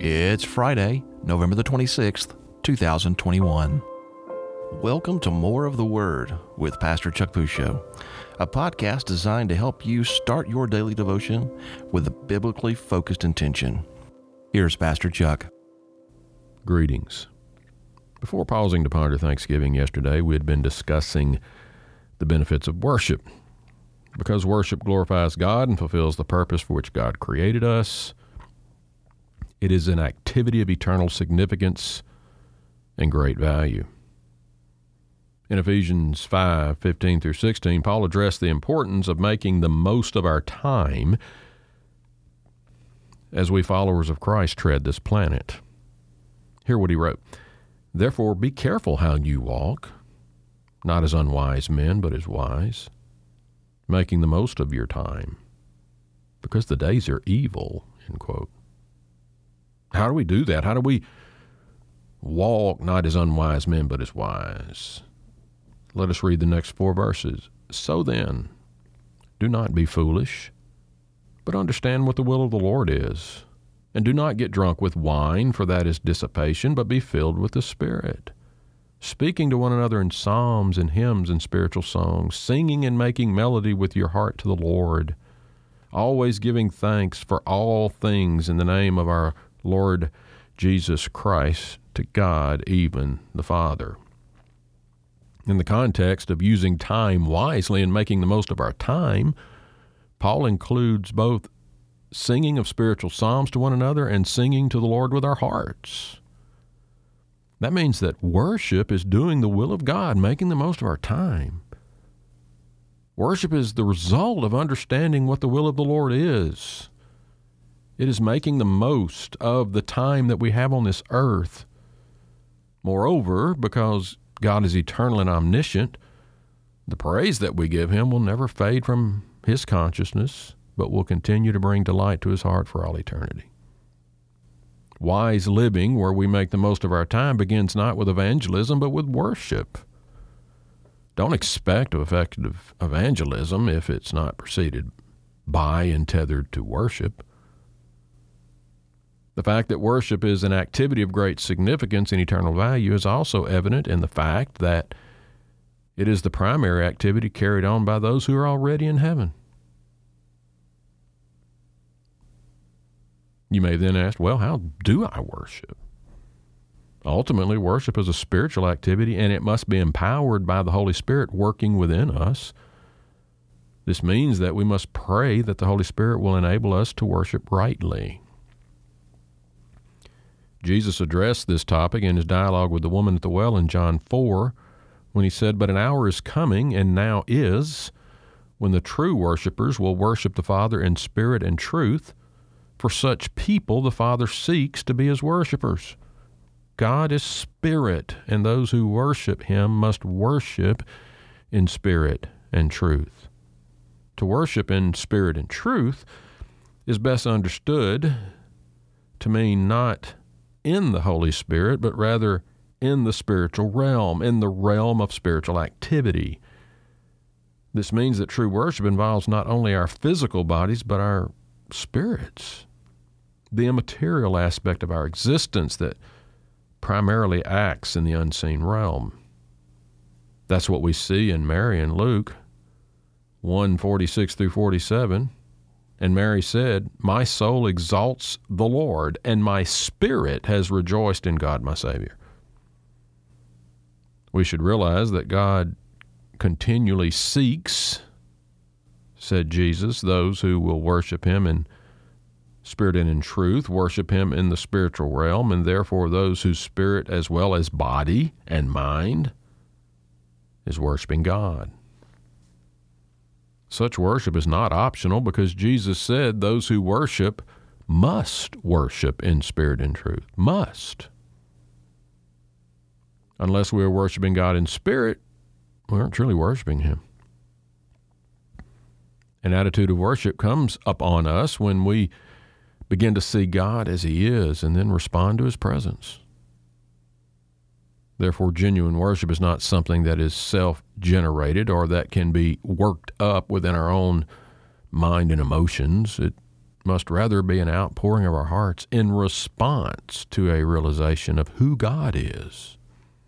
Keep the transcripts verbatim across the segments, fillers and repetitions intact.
It's Friday, November the twenty-sixth, two thousand twenty-one. Welcome to More of the Word with Pastor Chuck Pusho, a podcast designed to help you start your daily devotion with a biblically focused intention. Here's Pastor Chuck. Greetings. Before pausing to ponder Thanksgiving yesterday, we had been discussing the benefits of worship. Because worship glorifies God and fulfills the purpose for which God created us, it is an activity of eternal significance and great value. In Ephesians five, fifteen through sixteen, Paul addressed the importance of making the most of our time as we followers of Christ tread this planet. Hear what he wrote. Therefore, be careful how you walk, not as unwise men, but as wise, making the most of your time, because the days are evil, end quote. How do we do that? How do we walk not as unwise men, but as wise? Let us read the next four verses. So then, do not be foolish, but understand what the will of the Lord is. And do not get drunk with wine, for that is dissipation, but be filled with the Spirit, speaking to one another in psalms and hymns and spiritual songs, singing and making melody with your heart to the Lord, always giving thanks for all things in the name of our Lord Jesus Christ to God, even the Father. In the context of using time wisely and making the most of our time, Paul includes both singing of spiritual psalms to one another and singing to the Lord with our hearts. That means that worship is doing the will of God, making the most of our time. Worship is the result of understanding what the will of the Lord is. It is making the most of the time that we have on this earth. Moreover, because God is eternal and omniscient, the praise that we give Him will never fade from His consciousness, but will continue to bring delight to His heart for all eternity. Wise living, where we make the most of our time, begins not with evangelism, but with worship. Don't expect effective evangelism if it's not preceded by and tethered to worship. The fact that worship is an activity of great significance and eternal value is also evident in the fact that it is the primary activity carried on by those who are already in heaven. You may then ask, well, how do I worship? Ultimately, worship is a spiritual activity, and it must be empowered by the Holy Spirit working within us. This means that we must pray that the Holy Spirit will enable us to worship rightly. Jesus addressed this topic in his dialogue with the woman at the well in John four, when he said, "But an hour is coming, and now is, when the true worshipers will worship the Father in spirit and truth. For such people the Father seeks to be his worshipers. God is spirit, and those who worship him must worship in spirit and truth." To worship in spirit and truth is best understood to mean not in the Holy Spirit, but rather in the spiritual realm, in the realm of spiritual activity. This means that true worship involves not only our physical bodies, but our spirits, the immaterial aspect of our existence that primarily acts in the unseen realm. That's what we see in Mary and Luke one, forty-six through forty-seven. And Mary said, "My soul exalts the Lord, and my spirit has rejoiced in God my Savior." We should realize that God continually seeks, said Jesus, those who will worship him in spirit and in truth, worship him in the spiritual realm, and therefore those whose spirit as well as body and mind is worshiping God. Such worship is not optional because Jesus said those who worship must worship in spirit and truth. Must. Unless we are worshiping God in spirit, we aren't truly worshiping him. An attitude of worship comes upon us when we begin to see God as he is and then respond to his presence. Therefore, genuine worship is not something that is self-generated or that can be worked up within our own mind and emotions. It must rather be an outpouring of our hearts in response to a realization of who God is.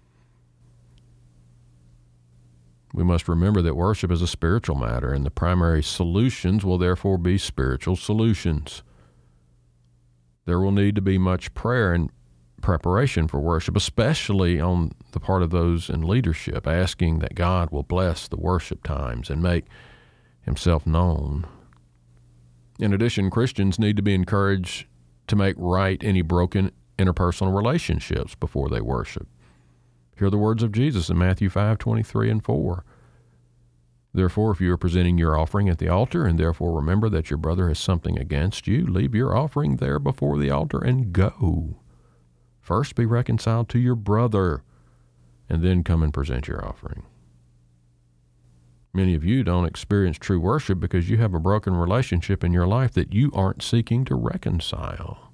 We must remember that worship is a spiritual matter, and the primary solutions will therefore be spiritual solutions. There will need to be much prayer and preparation for worship, especially on the part of those in leadership, asking that God will bless the worship times and make himself known. In addition, Christians need to be encouraged to make right any broken interpersonal relationships before they worship. Hear the words of Jesus in Matthew five, twenty-three and four. Therefore, if you are presenting your offering at the altar, and therefore remember that your brother has something against you, leave your offering there before the altar and go. First be reconciled to your brother, and then come and present your offering. Many of you don't experience true worship because you have a broken relationship in your life that you aren't seeking to reconcile.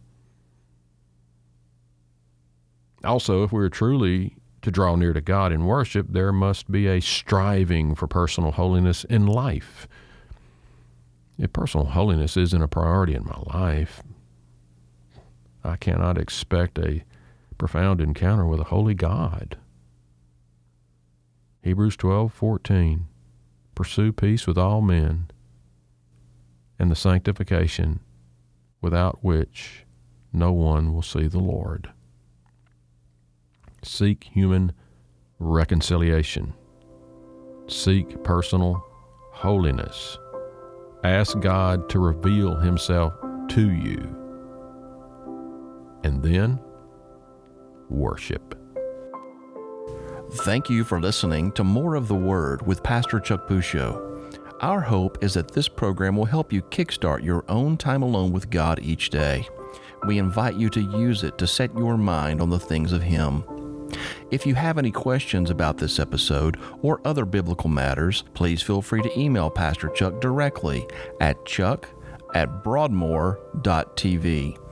Also, if we are truly to draw near to God in worship, there must be a striving for personal holiness in life. If personal holiness isn't a priority in my life, I cannot expect a profound encounter with a holy God. Hebrews twelve fourteen. Pursue peace with all men and the sanctification without which no one will see the Lord. Seek human reconciliation. Seek personal holiness. Ask God to reveal himself to you. And then worship. Thank you for listening to More of the Word with Pastor Chuck Pusho. Our hope is that this program will help you kickstart your own time alone with God each day. We invite you to use it to set your mind on the things of Him. If you have any questions about this episode or other biblical matters, please feel free to email Pastor Chuck directly at chuck at broadmoor dot t v.